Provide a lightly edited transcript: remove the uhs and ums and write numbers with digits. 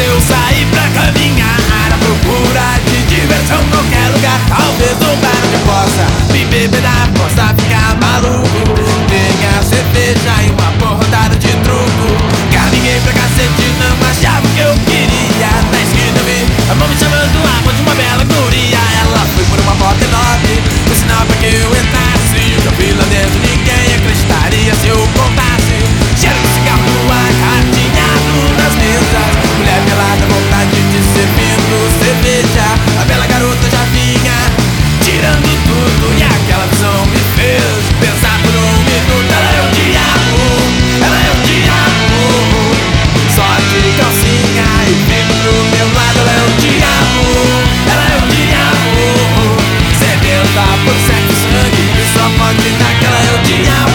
eu sair pra caminhar à procura de diversão em qualquer lugar. Talvez um bar onde eu possa me bebedar, possa ficar maluco. Tenha cerveja e uma porrada de truco. Caminhei pra cacete, não achava o que eu queria. Na esquina eu vi a mão me chamando, a mão de uma bela guria. Ela foi por uma porta enorme, foi sinal pra que eu entrasse. O que eu vi lá dentro ninguém acreditaria se eu contasse. Cheiro de cigarro no ar, carteado nas mesas. Mulher pelada, vontade de servindo cerveja. A bela garota já vinha tirando tudo, e aquela visão me fez pensar por um minuto. Ela é o diabo, ela é o diabo. Só de calcinha e vindo do meu lado. Ela é o diabo, ela é o diabo. Sedenta por sexo e sangue, e só pode dar que ela é o diabo.